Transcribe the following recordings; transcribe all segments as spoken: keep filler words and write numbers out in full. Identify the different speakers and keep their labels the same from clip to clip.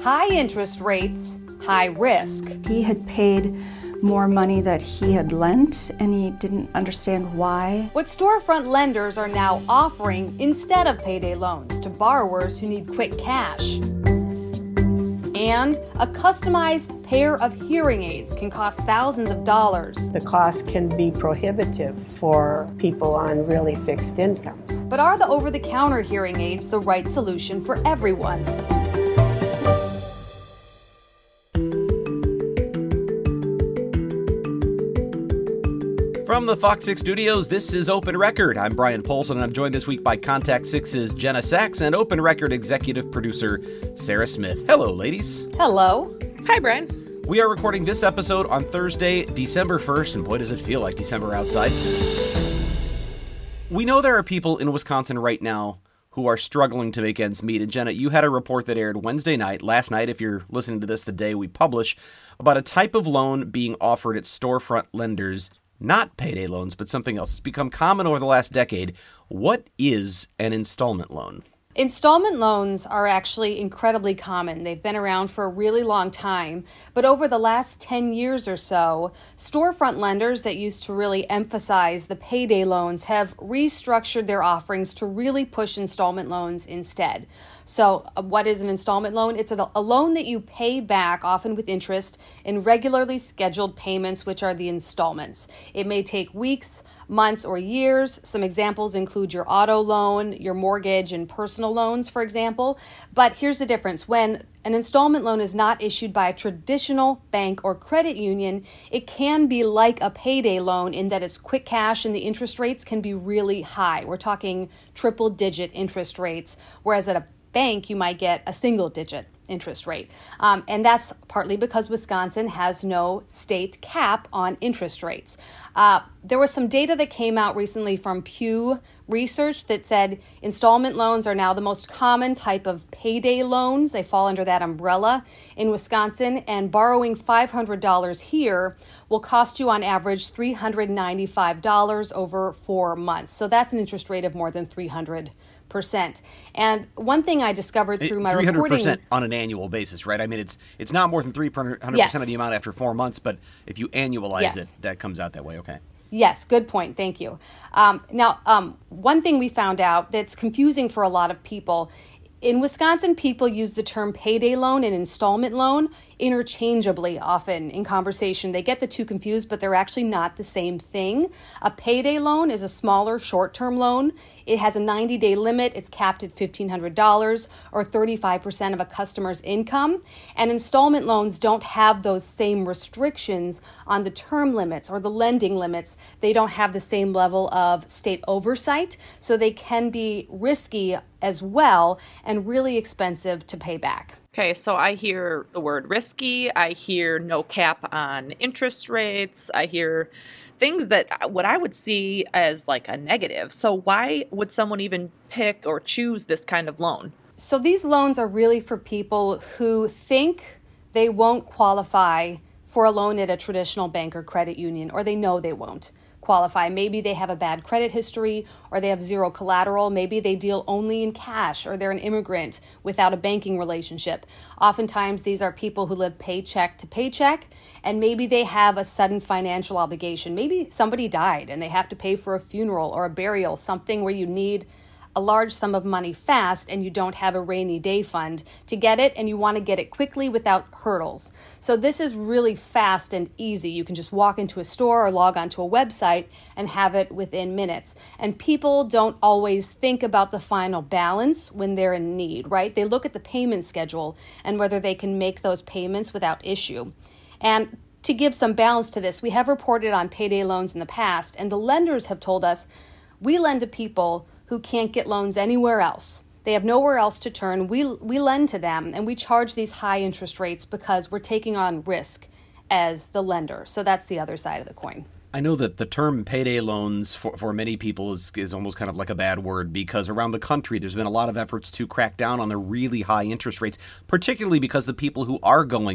Speaker 1: High interest rates, high risk.
Speaker 2: He had paid more money that he had lent, and he didn't understand why.
Speaker 1: What storefront lenders are now offering instead of payday loans to borrowers who need quick cash. And a customized pair of hearing aids can cost thousands of dollars.
Speaker 3: The cost can be prohibitive for people on really fixed incomes.
Speaker 1: But are the over-the-counter hearing aids the right solution for everyone?
Speaker 4: From the Fox six studios, this is Open Record. I'm Brian Polson, and I'm joined this week by Contact Six's Jenna Sachs and Open Record executive producer Sarah Smith. Hello, ladies.
Speaker 1: Hello.
Speaker 5: Hi, Brian.
Speaker 4: We are recording this episode on Thursday, December first, and boy, does it feel like December outside. We know there are people in Wisconsin right now who are struggling to make ends meet. And Jenna, you had a report that aired Wednesday night, last night, if you're listening to this the day we publish, about a type of loan being offered at storefront lenders. Not payday loans, but something else. It's become common over the last decade. What is an installment loan?
Speaker 1: Installment loans are actually incredibly common. They've been around for a really long time. But over the last ten years or so, storefront lenders that used to really emphasize the payday loans have restructured their offerings to really push installment loans instead. So uh, what is an installment loan? It's a, a loan that you pay back, often with interest, in regularly scheduled payments, which are the installments. It may take weeks, months, or years. Some examples include your auto loan, your mortgage, and personal loans, for example. But here's the difference. When an installment loan is not issued by a traditional bank or credit union, it can be like a payday loan in that it's quick cash and the interest rates can be really high. We're talking triple-digit interest rates, whereas at a bank, you might get a single-digit interest rate. Um, and that's partly because Wisconsin has no state cap on interest rates. Uh, there was some data that came out recently from Pew Research that said installment loans are now the most common type of payday loans. They fall under that umbrella in Wisconsin, and borrowing five hundred dollars here will cost you on average three hundred ninety-five dollars over four months. So that's an interest rate of more than three hundred percent. And one thing I discovered through my
Speaker 4: three hundred percent
Speaker 1: reporting...
Speaker 4: on an annual basis, right? I mean, it's it's not more than three hundred percent
Speaker 1: Yes.
Speaker 4: of the amount after four months, but if you annualize
Speaker 1: Yes.
Speaker 4: it, that comes out that way, okay.
Speaker 1: Yes, good point. Thank you. Um, now, um, one thing we found out that's confusing for a lot of people, in Wisconsin, people use the term payday loan and installment loan interchangeably often in conversation. They get the two confused, but they're actually not the same thing. A payday loan is a smaller short-term loan. It has a ninety-day limit. It's capped at fifteen hundred dollars or thirty-five percent of a customer's income. And installment loans don't have those same restrictions on the term limits or the lending limits. They don't have the same level of state oversight, so they can be risky as well and really expensive to pay back.
Speaker 5: Okay, so I hear the word risky. I hear no cap on interest rates. I hear things that what I would see as like a negative. So why would someone even pick or choose this kind of loan?
Speaker 1: So these loans are really for people who think they won't qualify for a loan at a traditional bank or credit union, or they know they won't qualify. Maybe they have a bad credit history, or they have zero collateral. Maybe they deal only in cash, or they're an immigrant without a banking relationship. Oftentimes, these are people who live paycheck to paycheck, and maybe they have a sudden financial obligation. Maybe somebody died and they have to pay for a funeral or a burial, something where you need a large sum of money fast and you don't have a rainy day fund to get it, and you want to get it quickly without hurdles. So this is really fast and easy. You can just walk into a store or log onto a website and have it within minutes. And people don't always think about the final balance when they're in need, right? They look at the payment schedule and whether they can make those payments without issue. And to give some balance to this, we have reported on payday loans in the past, and the lenders have told us we lend to people who can't get loans anywhere else. They have nowhere else to turn. We we lend to them, and we charge these high interest rates because we're taking on risk as the lender. So that's the other side of the coin.
Speaker 4: I know that the term payday loans for, for many people is, is almost kind of like a bad word, because around the country there's been a lot of efforts to crack down on the really high interest rates, particularly because the people who are going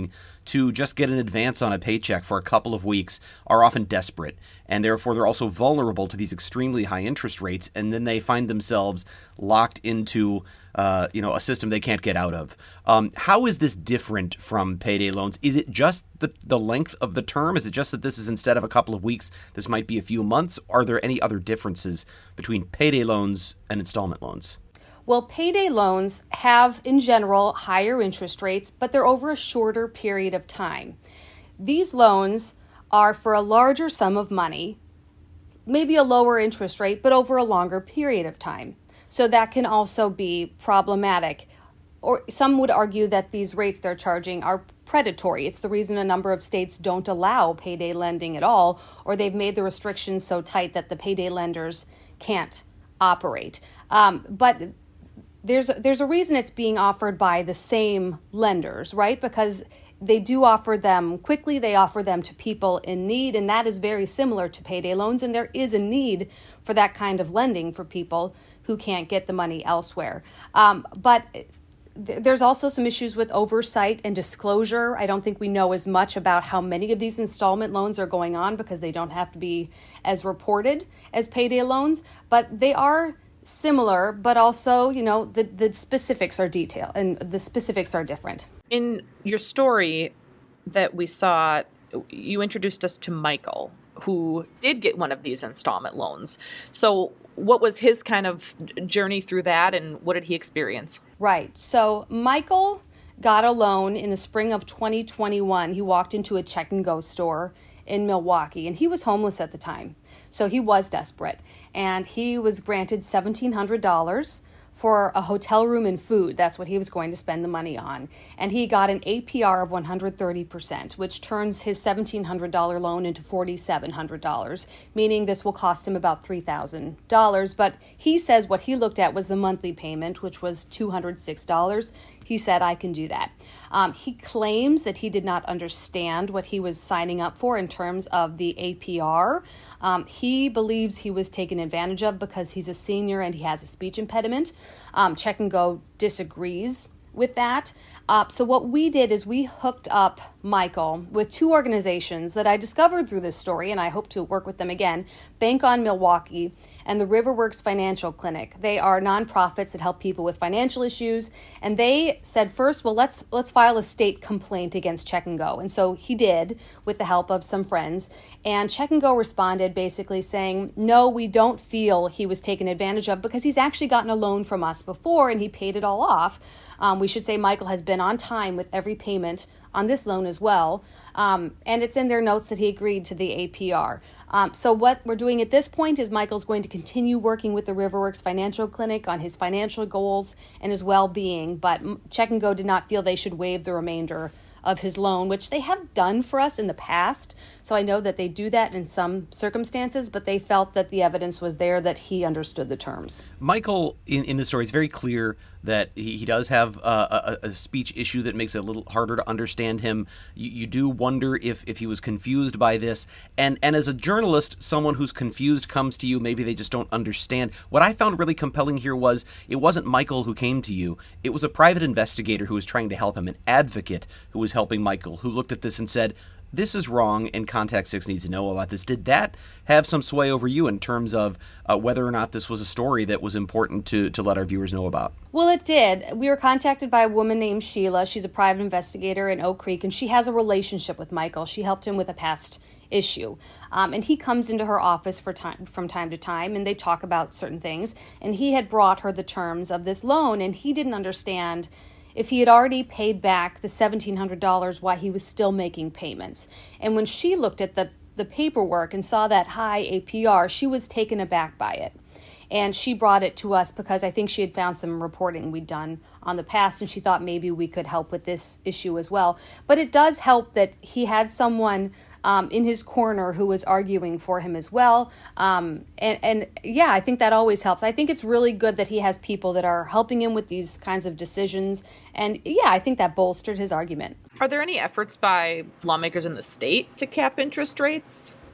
Speaker 4: to just get an advance on a paycheck for a couple of weeks are often desperate, and therefore they're also vulnerable to these extremely high interest rates, and then they find themselves locked into uh, you know, a system they can't get out of. Um, how is this different from payday loans? Is it just the, the length of the term? Is it just that this is instead of a couple of weeks, this might be a few months? Are there any other differences between payday loans and installment loans?
Speaker 1: Well, payday loans have, in general, higher interest rates, but they're over a shorter period of time. These loans are for a larger sum of money, maybe a lower interest rate, but over a longer period of time. So that can also be problematic. Or some would argue that these rates they're charging are predatory. It's the reason a number of states don't allow payday lending at all, or they've made the restrictions so tight that the payday lenders can't operate. Um, but There's there's a reason it's being offered by the same lenders, right? Because they do offer them quickly, they offer them to people in need, and that is very similar to payday loans, and there is a need for that kind of lending for people who can't get the money elsewhere. Um, but th- there's also some issues with oversight and disclosure. I don't think we know as much about how many of these installment loans are going on because they don't have to be as reported as payday loans, but they are similar, but also, you know, the, the specifics are detailed and the specifics are different.
Speaker 5: In your story that we saw, you introduced us to Michael, who did get one of these installment loans. So what was his kind of journey through that, and what did he experience?
Speaker 1: Right. So Michael got a loan in the spring of twenty twenty-one. He walked into a Check and Go store in Milwaukee, and he was homeless at the time. So he was desperate, and he was granted seventeen hundred dollars for a hotel room and food. That's what he was going to spend the money on. And he got an A P R of one hundred thirty percent, which turns his seventeen hundred dollars loan into four thousand seven hundred dollars, meaning this will cost him about three thousand dollars. But he says what he looked at was the monthly payment, which was two hundred six dollars. He said, I can do that. Um, he claims that he did not understand what he was signing up for in terms of the A P R. Um, he believes he was taken advantage of because he's a senior and he has a speech impediment. Um, Check and Go disagrees with that. Uh, so what we did is we hooked up Michael with two organizations that I discovered through this story, and I hope to work with them again, Bank on Milwaukee and the Riverworks Financial Clinic. They are nonprofits that help people with financial issues, and they said first, well, let's let's file a state complaint against Check and Go. And so he did, with the help of some friends, and Check and Go responded basically saying, no, we don't feel he was taken advantage of because he's actually gotten a loan from us before and he paid it all off. Um, we should say Michael has been on time with every payment on this loan as well. Um, and it's in their notes that he agreed to the A P R. Um, so what we're doing at this point is Michael's going to continue working with the Riverworks Financial Clinic on his financial goals and his well-being, but Check and Go did not feel they should waive the remainder of his loan, which they have done for us in the past. So I know that they do that in some circumstances, but they felt that the evidence was there that he understood the terms.
Speaker 4: Michael, in, in the story, it's very clear that he, he does have uh, a, a speech issue that makes it a little harder to understand him. You, you do wonder if, if he was confused by this. And, and as a journalist, someone who's confused comes to you, maybe they just don't understand. What I found really compelling here was it wasn't Michael who came to you. It was a private investigator who was trying to help him, an advocate who was helping Michael, who looked at this and said, this is wrong and Contact Six needs to know about this. Did that have some sway over you in terms of uh, whether or not this was a story that was important to, to let our viewers know about?
Speaker 1: Well, it did. We were contacted by a woman named Sheila. She's a private investigator in Oak Creek, and she has a relationship with Michael. She helped him with a past issue. Um, and he comes into her office for time, from time to time, and they talk about certain things. And he had brought her the terms of this loan, and he didn't understand if he had already paid back the seventeen hundred dollars, why he was still making payments. And when she looked at the, the paperwork and saw that high A P R, she was taken aback by it. And she brought it to us because I think she had found some reporting we'd done on the past, and she thought maybe we could help with this issue as well. But it does help that he had someone Um, in his corner who was arguing for him as well. Um, and, and yeah, I think that always helps. I think it's really good that he has people that are helping him with these kinds of decisions. And yeah, I think that bolstered his argument.
Speaker 5: Are there any efforts by lawmakers in the state to cap interest rates?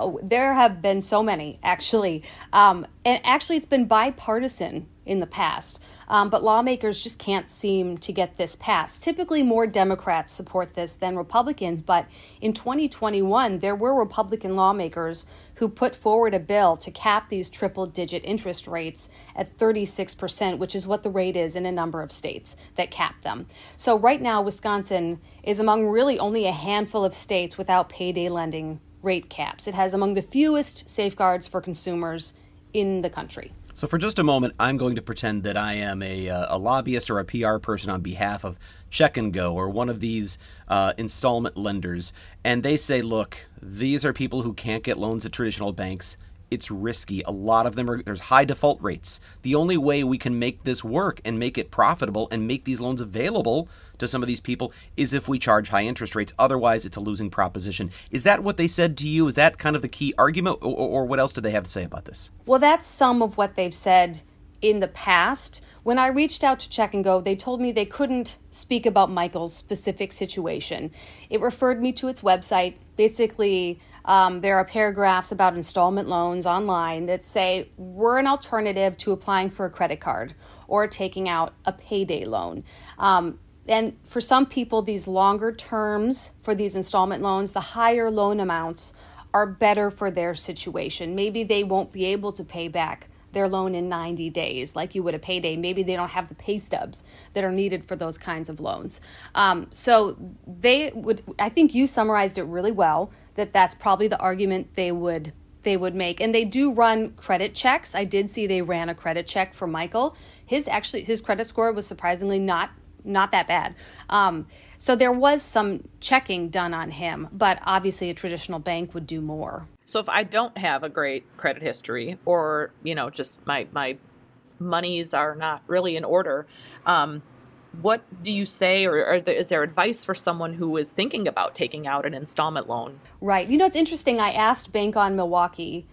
Speaker 1: Oh, there have been so many, actually. Um, and actually, it's been bipartisan in the past. Um, but lawmakers just can't seem to get this passed. Typically, more Democrats support this than Republicans. But in twenty twenty-one, there were Republican lawmakers who put forward a bill to cap these triple-digit interest rates at thirty-six percent, which is what the rate is in a number of states that cap them. So right now, Wisconsin is among really only a handful of states without payday lending rate caps. It has among the fewest safeguards for consumers in the country.
Speaker 4: So for just a moment, I'm going to pretend that I am a, uh, a lobbyist or a P R person on behalf of Check and Go or one of these uh, installment lenders. And they say, look, these are people who can't get loans at traditional banks. It's risky. A lot of them are, there's high default rates. The only way we can make this work and make it profitable and make these loans available to some of these people is if we charge high interest rates. Otherwise, it's a losing proposition. Is that what they said to you? Is that kind of the key argument? Or, or what else do they have to say about this?
Speaker 1: Well, that's some of what they've said in the past. When I reached out to Check and Go, they told me they couldn't speak about Michael's specific situation. It referred me to its website. Basically, um, there are paragraphs about installment loans online that say we're an alternative to applying for a credit card or taking out a payday loan. Um, and for some people, these longer terms for these installment loans, the higher loan amounts are better for their situation. Maybe they won't be able to pay back their loan in ninety days like you would a payday. Maybe they don't have the pay stubs that are needed for those kinds of loans. Um, so they would, I think you summarized it really well, that that's probably the argument they would they would make. And they do run credit checks. I did see they ran a credit check for Michael. His actually his credit score was surprisingly not not that bad. Um, so there was some checking done on him, but obviously a traditional bank would do more.
Speaker 5: So if I don't have a great credit history, or, you know, just my, my monies are not really in order, um, what do you say, or, or is there advice for someone who is thinking about taking out an installment loan?
Speaker 1: Right. You know, it's interesting. I asked Bank on Milwaukee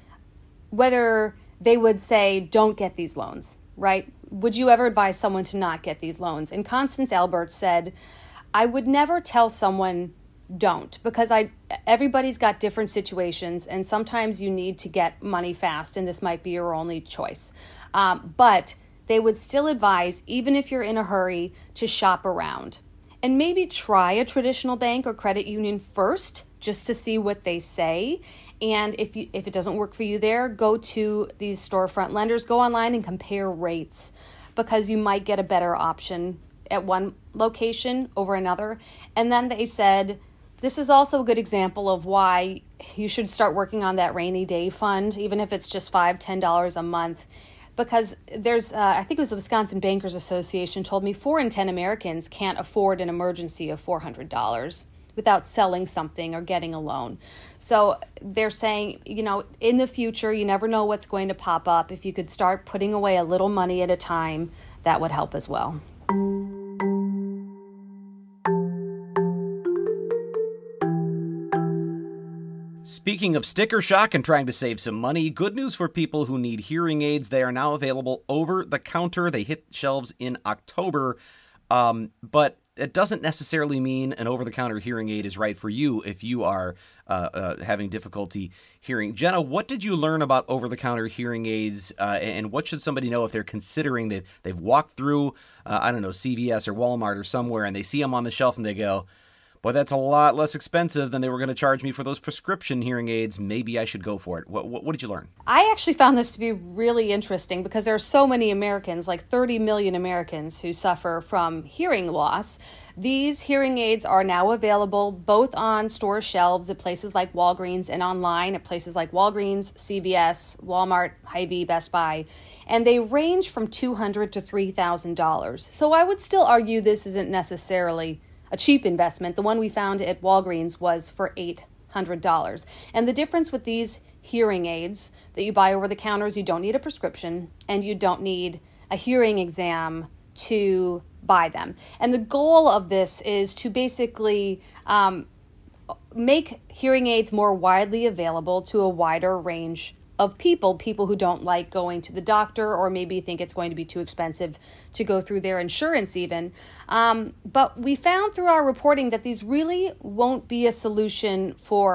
Speaker 1: whether they would say, don't get these loans, right? Would you ever advise someone to not get these loans? And Constance Albert said, I would never tell someone don't, because I everybody's got different situations, and sometimes you need to get money fast, and this might be your only choice. Um, but they would still advise, even if you're in a hurry, to shop around and maybe try a traditional bank or credit union first, just to see what they say. And if you if it doesn't work for you there, go to these storefront lenders, go online and compare rates, because you might get a better option at one location over another. And then they said, this is also a good example of why you should start working on that rainy day fund, even if it's just five dollars, ten dollars a month. Because there's, uh, I think it was the Wisconsin Bankers Association told me four in ten Americans can't afford an emergency of four hundred dollars without selling something or getting a loan. So they're saying, you know, in the future, you never know what's going to pop up. If you could start putting away a little money at a time, that would help as well.
Speaker 4: Speaking of sticker shock and trying to save some money, good news for people who need hearing aids. They are now available over the counter. They hit shelves in October, um, but it doesn't necessarily mean an over-the-counter hearing aid is right for you if you are uh, uh, having difficulty hearing. Jenna, what did you learn about over-the-counter hearing aids, uh, and what should somebody know if they're considering they've, they've walked through, uh, I don't know, C V S or Walmart or somewhere, and they see them on the shelf and they go, boy, that's a lot less expensive than they were going to charge me for those prescription hearing aids. Maybe I should go for it. What, what, what did you learn?
Speaker 1: I actually found this to be really interesting because there are so many Americans, like thirty million Americans, who suffer from hearing loss. These hearing aids are now available both on store shelves at places like Walgreens and online at places like Walgreens, C V S, Walmart, Hy-Vee, Best Buy. And they range from two hundred dollars to three thousand dollars. So I would still argue this isn't necessarily a cheap investment. The one we found at Walgreens was for eight hundred dollars. And the difference with these hearing aids that you buy over the counter is you don't need a prescription and you don't need a hearing exam to buy them. And the goal of this is to basically um, make hearing aids more widely available to a wider range of people, people who don't like going to the doctor or maybe think it's going to be too expensive to go through their insurance even. Um, but we found through our reporting that these really won't be a solution for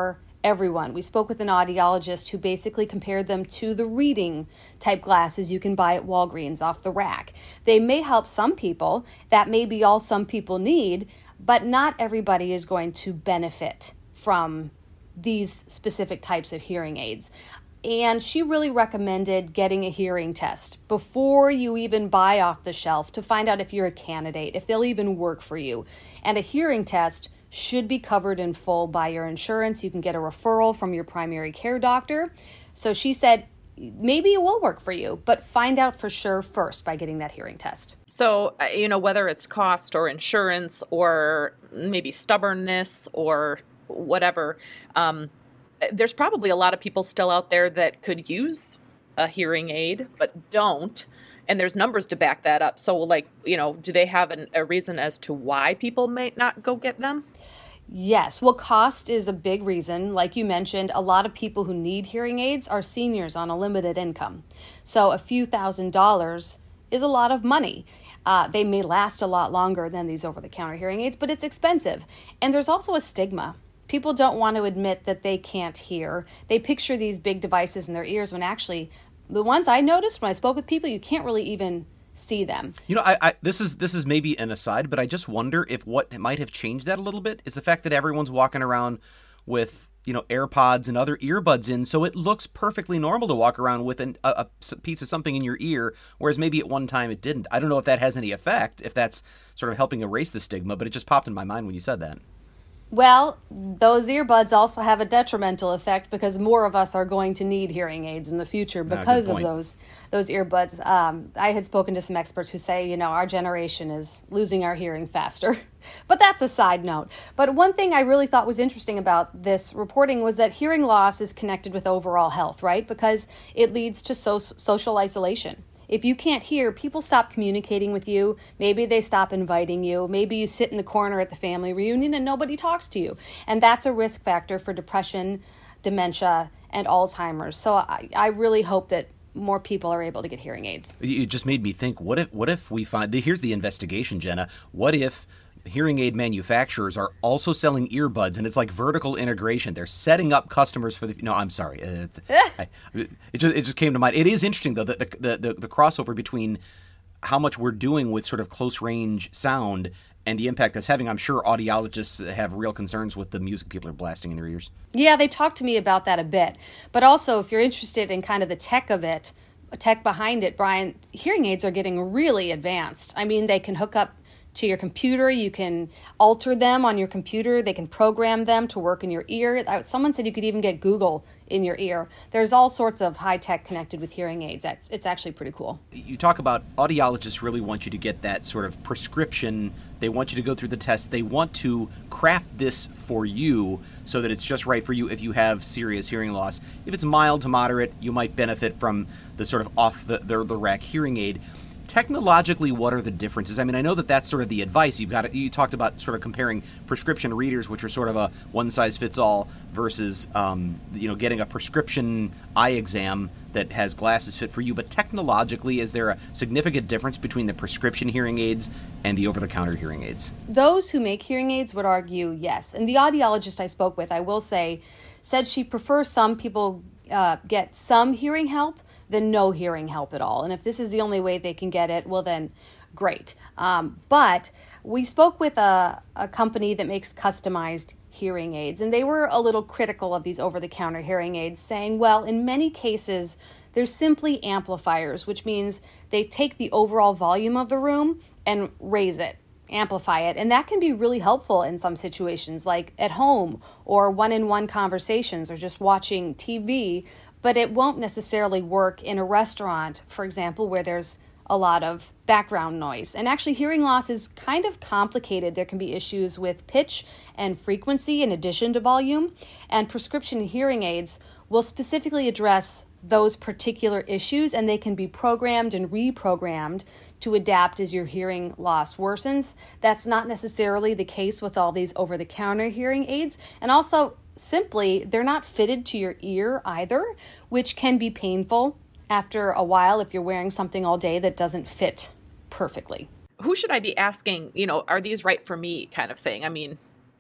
Speaker 1: everyone. We spoke with an audiologist who basically compared them to the reading type glasses you can buy at Walgreens off the rack. They may help some people. That may be all some people need, but not everybody is going to benefit from these specific types of hearing aids. And she really recommended getting a hearing test before you even buy off the shelf to find out if you're a candidate, if they'll even work for you. And a hearing test should be covered in full by your insurance. You can get a referral from your primary care doctor. So she said, maybe it will work for you, but find out for sure first by getting that hearing test.
Speaker 5: So, uh, you know, whether it's cost or insurance or maybe stubbornness or whatever, um, there's probably a lot of people still out there that could use a hearing aid, but don't. And there's numbers to back that up. So, like, you know, do they have an, a reason as to why people might not go get them?
Speaker 1: Yes. Well, cost is a big reason. Like you mentioned, a lot of people who need hearing aids are seniors on a limited income. So a few thousand dollars is a lot of money. Uh, they may last a lot longer than these over-the-counter hearing aids, but it's expensive. And there's also a stigma. People don't want to admit that they can't hear. They picture these big devices in their ears when actually the ones I noticed when I spoke with people, you can't really even see them.
Speaker 4: You know, I, I this is this is maybe an aside, but I just wonder if what might have changed that a little bit is the fact that everyone's walking around with, you know, AirPods and other earbuds in, so it looks perfectly normal to walk around with an, a, a piece of something in your ear, whereas maybe at one time it didn't. I don't know if that has any effect, if that's sort of helping erase the stigma, but it just popped in my mind when you said that.
Speaker 1: Well, those earbuds also have a detrimental effect because more of us are going to need hearing aids in the future because of those those earbuds. Um, I had spoken to some experts who say, you know, our generation is losing our hearing faster. But that's a side note. But one thing I really thought was interesting about this reporting was that hearing loss is connected with overall health, right? Because it leads to so- social isolation. If you can't hear, people stop communicating with you. Maybe they stop inviting you. Maybe you sit in the corner at the family reunion and nobody talks to you. And that's a risk factor for depression, dementia, and Alzheimer's. So I, I really hope that more people are able to get hearing aids.
Speaker 4: It just made me think, what if what if we find, here's the investigation, Jenna, what if hearing aid manufacturers are also selling earbuds, and it's like vertical integration. They're setting up customers for the. No, I'm sorry. Uh, I, it just it just came to mind. It is interesting though, the the, the the crossover between how much we're doing with sort of close range sound and the impact that's having. I'm sure audiologists have real concerns with the music people are blasting in their ears.
Speaker 1: Yeah, they talked to me about that a bit. But also, if you're interested in kind of the tech of it, tech behind it, Brian, hearing aids are getting really advanced. I mean, they can hook up to your computer. You can alter them on your computer. They can program them to work in your ear. Someone said you could even get Google in your ear. There's all sorts of high tech connected with hearing aids. It's, it's actually pretty cool.
Speaker 4: You talk about audiologists really want you to get that sort of prescription. They want you to go through the test. They want to craft this for you so that it's just right for you if you have serious hearing loss. If it's mild to moderate, you might benefit from the sort of off the, the, the rack hearing aid. Technologically, what are the differences? I mean, I know that that's sort of the advice. You've got. You talked about sort of comparing prescription readers, which are sort of a one-size-fits-all, versus, um, you know, getting a prescription eye exam that has glasses fit for you. But technologically, is there a significant difference between the prescription hearing aids and the over-the-counter hearing aids?
Speaker 1: Those who make hearing aids would argue yes. And the audiologist I spoke with, I will say, said she prefers some people uh, get some hearing help than no hearing help at all. And if this is the only way they can get it, well then, great. Um, but we spoke with a, a company that makes customized hearing aids, and they were a little critical of these over-the-counter hearing aids, saying, well, in many cases, they're simply amplifiers, which means they take the overall volume of the room and raise it, amplify it. And that can be really helpful in some situations, like at home or one-on-one conversations or just watching T V. But it won't necessarily work in a restaurant, for example, where there's a lot of background noise. And actually, hearing loss is kind of complicated. There can be issues with pitch and frequency in addition to volume. And prescription hearing aids will specifically address those particular issues, and they can be programmed and reprogrammed to adapt as your hearing loss worsens. That's not necessarily the case with all these over-the-counter hearing aids. And also, simply, they're not fitted to your ear either, which can be painful after a while if you're wearing something all day that doesn't fit perfectly.
Speaker 5: Who should I be asking, you know, are these right for me kind of thing? I mean,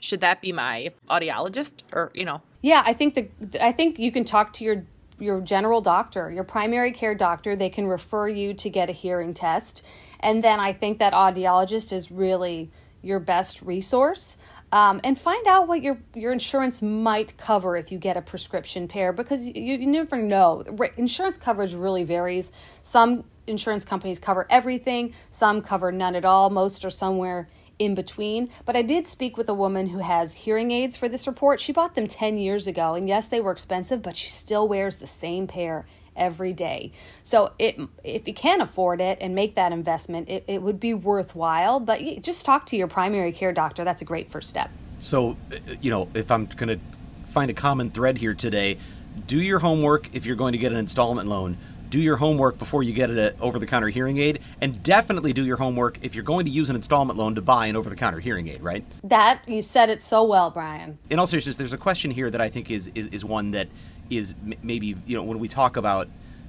Speaker 5: should that be my audiologist or, you know?
Speaker 1: Yeah, I think the I think you can talk to your your general doctor, your primary care doctor. They can refer you to get a hearing test. And then I think that audiologist is really your best resource. Um, and find out what your, your insurance might cover if you get a prescription pair, because you, you never know. Insurance coverage really varies. Some insurance companies cover everything. Some cover none at all. Most are somewhere in between. But I did speak with a woman who has hearing aids for this report. She bought them ten years ago. And yes, they were expensive, but she still wears the same pair every day. So it, if you can afford it and make that investment, it, it would be worthwhile. But just talk to your primary care doctor. That's a great first step.
Speaker 4: So, you know, if I'm going to find a common thread here today, do your homework if you're going to get an installment loan. Do your homework before you get an over-the-counter hearing aid. And definitely do your homework if you're going to use an installment loan to buy an over-the-counter hearing aid, right?
Speaker 1: That, you said it so well, Brian.
Speaker 4: In all seriousness, there's a question here that I think is is, is one that is maybe, you know, when we talk about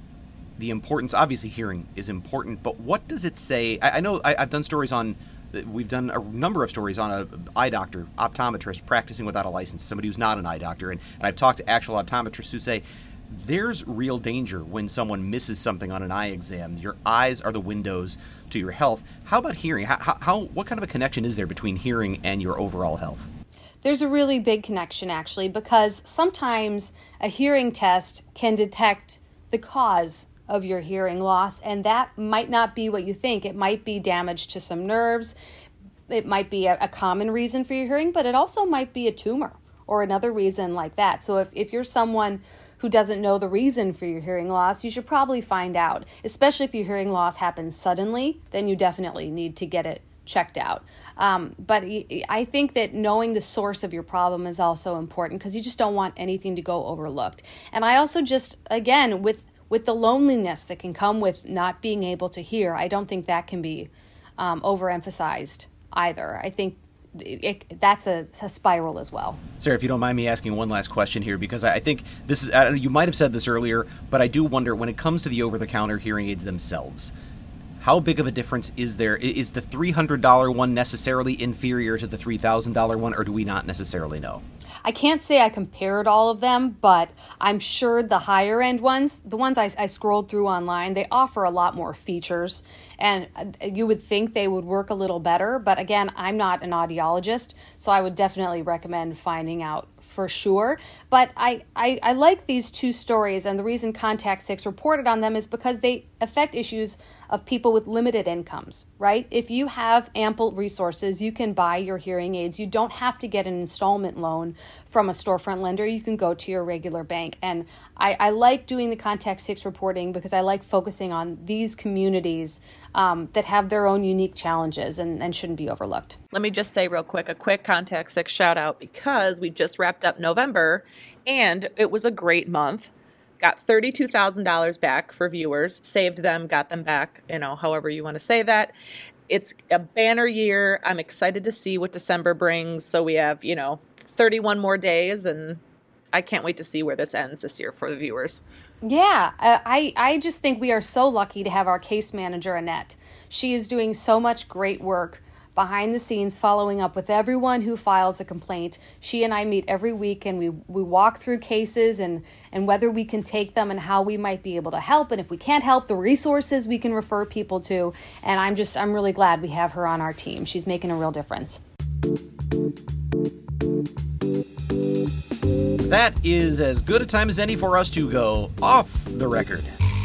Speaker 4: the importance, obviously hearing is important, but what does it say? I, I know I, I've done stories on, we've done a number of stories on an eye doctor, optometrist practicing without a license, somebody who's not an eye doctor, and, and I've talked to actual optometrists who say there's real danger when someone misses something on an eye exam. Your eyes are the windows to your health. How about hearing? How, how what kind of a connection is there between hearing and your overall health?
Speaker 1: There's a really big connection, actually, because sometimes a hearing test can detect the cause of your hearing loss, and that might not be what you think. It might be damage to some nerves. It might be a, a common reason for your hearing, but it also might be a tumor or another reason like that. So if, if you're someone who doesn't know the reason for your hearing loss, you should probably find out, especially if your hearing loss happens suddenly, then you definitely need to get it checked out. Um, but I think that knowing the source of your problem is also important, because you just don't want anything to go overlooked. And I also just, again, with with the loneliness that can come with not being able to hear, I don't think that can be um, overemphasized either. I think it, it, that's a, a spiral as well.
Speaker 4: Sarah, if you don't mind me asking one last question here, because I think this is, uh, you might have said this earlier, but I do wonder, when it comes to the over-the-counter hearing aids themselves, how big of a difference is there? Is the three hundred dollars one necessarily inferior to the three thousand dollars one, or do we not necessarily know?
Speaker 1: I can't say I compared all of them, but I'm sure the higher end ones, the ones I, I scrolled through online, they offer a lot more features, and you would think they would work a little better. But again, I'm not an audiologist, so I would definitely recommend finding out for sure. But I, I, I like these two stories, and the reason Contact Six reported on them is because they affect issues of people with limited incomes, right? If you have ample resources, you can buy your hearing aids. You don't have to get an installment loan from a storefront lender. You can go to your regular bank. And I, I like doing the Contact Six reporting because I like focusing on these communities um, that have their own unique challenges and, and shouldn't be overlooked.
Speaker 5: Let me just say real quick, a quick Contact Six shout out, because we just wrapped up November and it was a great month. Got thirty-two thousand dollars back for viewers, saved them, got them back, you know, however you want to say that. It's a banner year. I'm excited to see what December brings. So we have, you know, thirty-one more days, and I can't wait to see where this ends this year for the viewers.
Speaker 1: Yeah, uh, I, I just think we are so lucky to have our case manager, Annette. She is doing so much great work behind the scenes, following up with everyone who files a complaint. She and I meet every week, and we, we walk through cases and, and whether we can take them and how we might be able to help. And if we can't help, the resources we can refer people to. And I'm just, I'm really glad we have her on our team. She's making a real difference.
Speaker 4: That is as good a time as any for us to go off the record.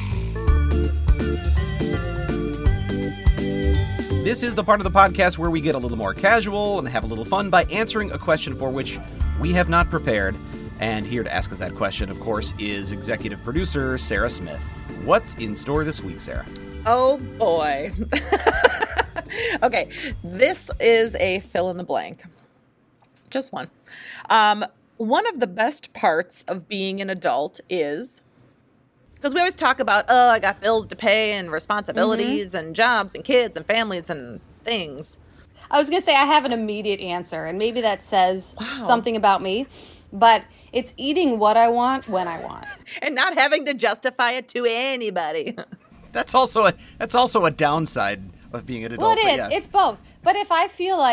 Speaker 4: This is the part of the podcast where we get a little more casual and have a little fun by answering a question for which we have not prepared. And here to ask us that question, of course, is executive producer Sarah Smith. What's in store this week, Sarah?
Speaker 5: Oh, boy. Okay, this is a fill in the blank. Just one. Um, one of the best parts of being an adult is... Because we always talk about, oh, I got bills to pay and responsibilities mm-hmm. and jobs and kids and families and things.
Speaker 1: I was going to say I have an immediate answer, and maybe that says
Speaker 5: wow.
Speaker 1: something about me, but it's eating what I want when I want.
Speaker 5: And not having to justify it to anybody.
Speaker 4: That's also a, that's also a downside of being an adult.
Speaker 1: Well, it is.
Speaker 4: Yes.
Speaker 1: It's both. But if I feel like,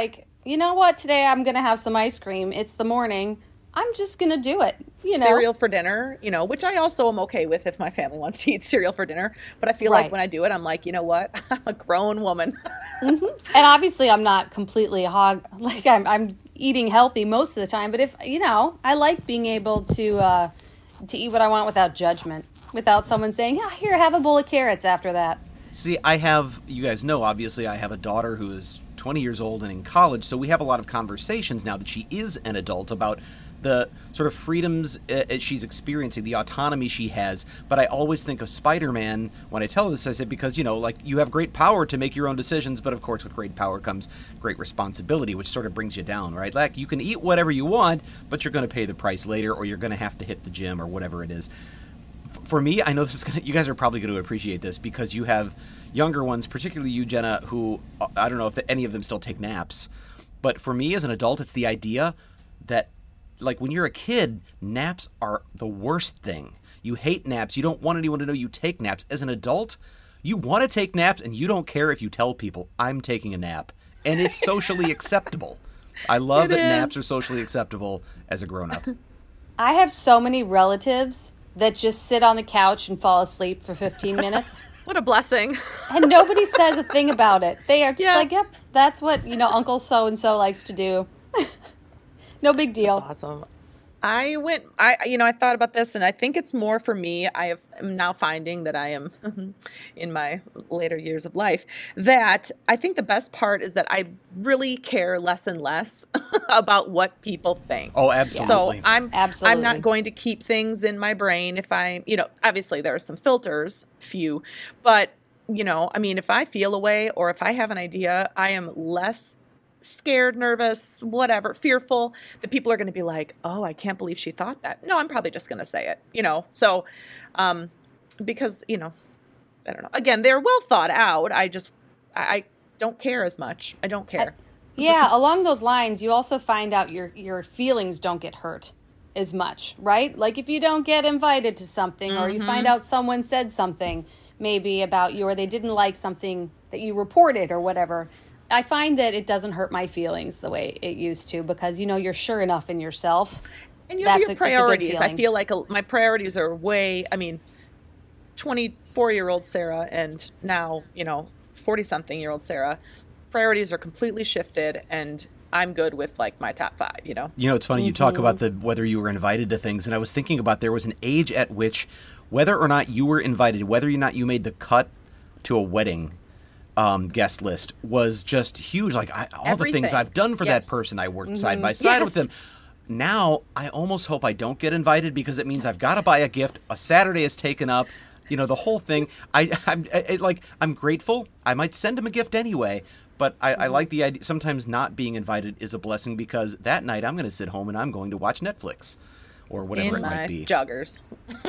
Speaker 1: you know what, today I'm going to have some ice cream. It's the morning. I'm just going to do it. You know,
Speaker 5: cereal for dinner, you know, which I also am okay with if my family wants to eat cereal for dinner. But I feel
Speaker 1: Right.
Speaker 5: like when I do it, I'm like, you know what? I'm a grown woman.
Speaker 1: And obviously I'm not completely a hog. Like I'm, I'm eating healthy most of the time. But if, you know, I like being able to, uh, to eat what I want without judgment, without someone saying, yeah, here, have a bowl of carrots after that.
Speaker 4: See, I have, you guys know, obviously, I have a daughter who is twenty years old and in college, so we have a lot of conversations now that she is an adult about the sort of freedoms uh, she's experiencing, the autonomy she has. But I always think of Spider-Man when I tell her this. I said, because, you know, like, you have great power to make your own decisions, but of course with great power comes great responsibility, which sort of brings you down, right? Like, you can eat whatever you want, but you're going to pay the price later, or you're going to have to hit the gym or whatever it is. For me, I know this is gonna, you guys are probably going to appreciate this because you have younger ones, particularly you, Jenna, who, I don't know if the, any of them still take naps. But for me as an adult, it's the idea that, like, when you're a kid, naps are the worst thing. You hate naps. You don't want anyone to know you take naps. As an adult, you want to take naps, and you don't care if you tell people, I'm taking a nap. And it's socially acceptable. I love
Speaker 5: It
Speaker 4: that
Speaker 5: is.
Speaker 4: naps are socially acceptable as a grown-up.
Speaker 1: I have so many relatives that just sit on the couch and fall asleep for fifteen minutes.
Speaker 5: What a blessing.
Speaker 1: And nobody says a thing about it. They are just
Speaker 5: Yeah.
Speaker 1: like, yep, that's what, you know, Uncle so-and-so likes to do. No big deal.
Speaker 5: That's awesome. I went, I, you know, I thought about this and I think it's more for me. I have, am now finding that I am in my later years of life that I think the best part is that I really care less and less about what people think.
Speaker 4: Oh,
Speaker 5: So
Speaker 4: absolutely.
Speaker 5: I'm
Speaker 1: Absolutely.
Speaker 5: I'm not going to keep things in my brain if I, you know, obviously there are some filters, few, but you know, I mean, if I feel a way or if I have an idea, I am less scared, nervous, whatever, fearful that people are going to be like, oh, I can't believe she thought that. No, I'm probably just going to say it, you know? So, um, because, you know, I don't know. Again, they're well thought out. I just, I, I don't care as much. I don't care.
Speaker 1: Yeah, along those lines, you also find out your, your feelings don't get hurt as much, right? Like if you don't get invited to something or you find out someone said something maybe about you or they didn't like something that you reported or whatever, I find that it doesn't hurt my feelings the way it used to because, you know, you're sure enough in yourself.
Speaker 5: And you have
Speaker 1: That's
Speaker 5: your
Speaker 1: a- it's a good
Speaker 5: priorities. I
Speaker 1: feeling.
Speaker 5: feel like a, my priorities are way, I mean, twenty-four-year-old Sarah and now, you know, forty-something-year-old Sarah, priorities are completely shifted and I'm good with like my top five, you know?
Speaker 4: You know, it's funny, you talk about the whether you were invited to things, and I was thinking about there was an age at which whether or not you were invited, whether or not you made the cut to a wedding um, guest list was just huge. Like, I, all
Speaker 5: Everything.
Speaker 4: the things I've done for
Speaker 5: Yes.
Speaker 4: that person, I worked side by side with
Speaker 5: Yes.
Speaker 4: them. Now, I almost hope I don't get invited because it means I've got to buy a gift. A Saturday is taken up. You know, the whole thing. I, I'm I, I- like, I'm grateful. I might send him a gift anyway. But I, I like the idea. Sometimes not being invited is a blessing because that night I'm going to sit home and I'm going to watch Netflix or whatever
Speaker 5: In
Speaker 4: it might
Speaker 5: my
Speaker 4: be.
Speaker 5: joggers.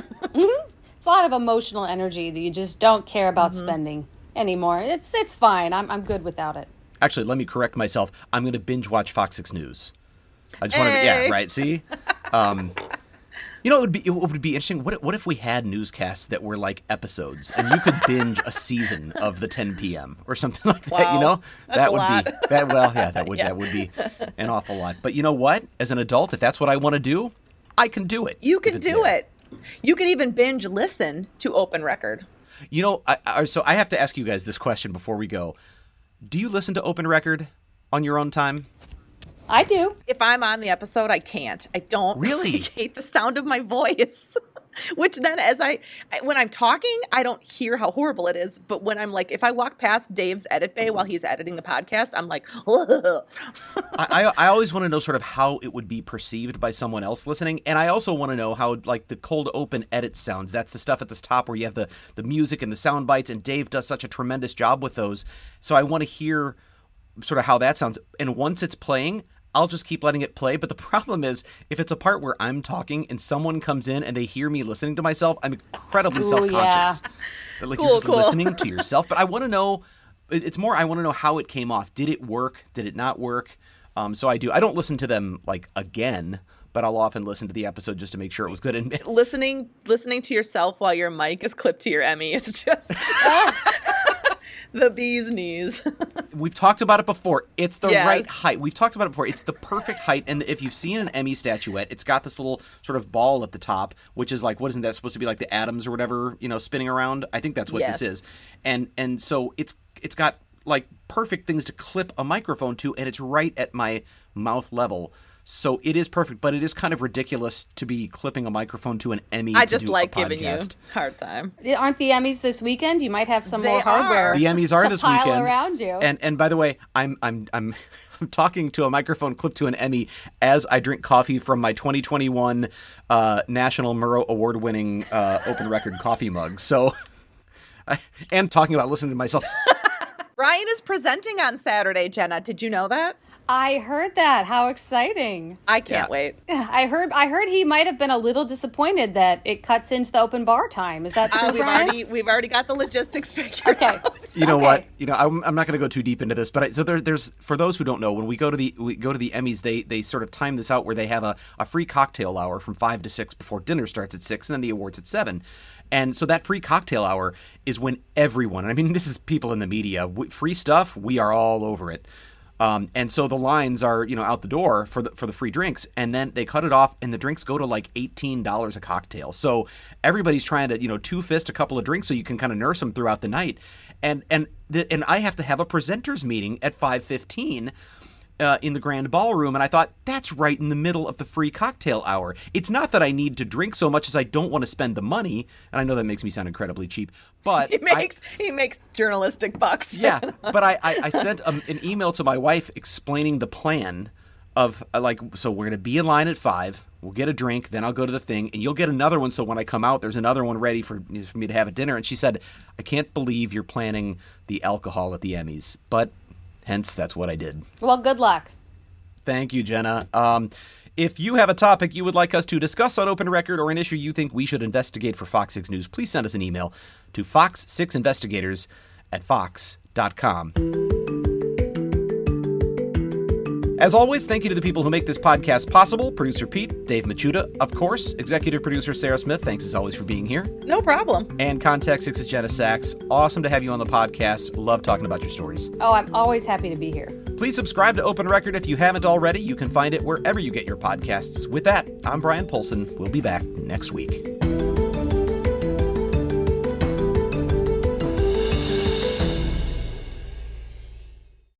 Speaker 1: It's a lot of emotional energy that you just don't care about spending anymore. It's it's fine. I'm I'm good without it.
Speaker 4: Actually, let me correct myself. I'm going to binge watch Fox six News. I just wanted to, yeah,
Speaker 5: Hey.
Speaker 4: right. See, um, you know, it would be it would be interesting. What if- what if we had newscasts that were like episodes, and you could binge a season of the ten p.m. or something like that? You
Speaker 5: Wow.
Speaker 4: know,
Speaker 5: That's
Speaker 4: that
Speaker 5: a
Speaker 4: would
Speaker 5: lot.
Speaker 4: be that. Well, yeah, that would
Speaker 5: Yeah.
Speaker 4: that would be an awful lot. But you know what? As an adult, if that's what I want to do, I can do it.
Speaker 5: You
Speaker 4: if
Speaker 5: can
Speaker 4: it's
Speaker 5: do
Speaker 4: there.
Speaker 5: it. You can even binge listen to Open Record.
Speaker 4: You know, I, I, so I have to ask you guys this question before we go. Do you listen to Open Record on your own time?
Speaker 1: I do.
Speaker 5: If I'm on the episode, I can't. I don't.
Speaker 4: Really?
Speaker 5: I hate the sound of my voice. Which then, as I, I, when I'm talking, I don't hear how horrible it is. But when I'm like, if I walk past Dave's edit bay while he's editing the podcast, I'm like, ugh.
Speaker 4: I, I I always want to know sort of how it would be perceived by someone else listening, and I also want to know how like the cold open edit sounds. That's the stuff at the top where you have the the music and the sound bites, and Dave does such a tremendous job with those. So I want to hear sort of how that sounds. And once it's playing, I'll just keep letting it play. But the problem is, if it's a part where I'm talking and someone comes in and they hear me listening to myself, I'm incredibly
Speaker 1: Ooh,
Speaker 4: self-conscious.
Speaker 1: yeah.
Speaker 4: That, like
Speaker 5: Cool,
Speaker 4: you're just
Speaker 5: cool.
Speaker 4: listening to yourself. But I want to know. it- It's more. I want to know how it came off. Did it work? Did it not work? Um, so I do. I don't listen to them like again, but I'll often listen to the episode just to make sure it was good. And
Speaker 5: listening listening to yourself while your mic is clipped to your Emmy is just The bee's knees.
Speaker 4: We've talked about it before. It's the
Speaker 5: Yes.
Speaker 4: right height. We've talked about it before. It's the perfect height. And if you've seen an Emmy statuette, it's got this little sort of ball at the top, which is like, what isn't that supposed to be, like the atoms or whatever, you know, spinning around? I think that's what
Speaker 5: Yes.
Speaker 4: this is. And and so it's it's got like perfect things to clip a microphone to, and it's right at my mouth level. So it is perfect, but it is kind of ridiculous to be clipping a microphone to an Emmy
Speaker 5: I
Speaker 4: to
Speaker 5: just
Speaker 4: do
Speaker 5: like
Speaker 4: a
Speaker 5: giving you
Speaker 4: podcast.
Speaker 5: a hard time.
Speaker 1: Aren't the Emmys this weekend? You might have some
Speaker 5: They
Speaker 1: more hardware.
Speaker 5: are.
Speaker 4: The Emmys are
Speaker 1: to
Speaker 4: this
Speaker 1: pile
Speaker 4: weekend.
Speaker 1: around you.
Speaker 4: And and by the way, I'm I'm I'm I'm talking to a microphone clipped to an Emmy as I drink coffee from my twenty twenty-one uh, National Murrow Award-winning uh, open record coffee mug. So, I, and talking about listening to myself.
Speaker 5: Ryan is presenting on Saturday, Jenna. Did you know that?
Speaker 1: I heard that. How exciting.
Speaker 5: I can't
Speaker 4: Yeah.
Speaker 5: wait.
Speaker 1: I heard I heard he might have been a little disappointed that it cuts into the open bar time. Is that true,
Speaker 5: Uh, we've
Speaker 1: Brian?
Speaker 5: already we've already got the logistics figured
Speaker 1: Okay.
Speaker 5: out.
Speaker 4: You know
Speaker 1: Okay.
Speaker 4: what? You know, I'm, I'm not going to go too deep into this, but I, so there, there's for those who don't know, when we go to the we go to the Emmys, they they sort of time this out where they have a, a free cocktail hour from five to six before dinner starts at six, and then the awards at seven. And so that free cocktail hour is when everyone, and I mean, this is people in the media, we, free stuff, we are all over it. Um, and so the lines are, you know, out the door for the for the free drinks, and then they cut it off, and the drinks go to like eighteen dollars a cocktail. So everybody's trying to, you know, two fist a couple of drinks so you can kind of nurse them throughout the night. And and the, and I have to have a presenters meeting at five fifteen. Uh, in the grand ballroom, and I thought, that's right in the middle of the free cocktail hour. It's not that I need to drink so much as I don't want to spend the money, and I know that makes me sound incredibly cheap, but
Speaker 5: He makes he makes journalistic bucks.
Speaker 4: I, yeah, but I, I, I sent um, an email to my wife explaining the plan of, uh, like, so we're going to be in line at five, we'll get a drink, then I'll go to the thing, and you'll get another one, so when I come out, there's another one ready for, for me to have at dinner, and she said, I can't believe you're planning the alcohol at the Emmys, but hence, that's what I did.
Speaker 1: Well, good luck.
Speaker 4: Thank you, Jenna. Um, if you have a topic you would like us to discuss on Open Record or an issue you think we should investigate for Fox six News, please send us an email to fox six investigators at fox dot com. As always, thank you to the people who make this podcast possible. Producer Pete, Dave Machuda, of course. Executive producer Sarah Smith, thanks as always for being here.
Speaker 5: No problem.
Speaker 4: And Contact Six's Jenna Sachs. Awesome to have you on the podcast. Love talking about your stories.
Speaker 1: Oh, I'm always happy to be here.
Speaker 4: Please subscribe to Open Record if you haven't already. You can find it wherever you get your podcasts. With that, I'm Brian Polson. We'll be back next week.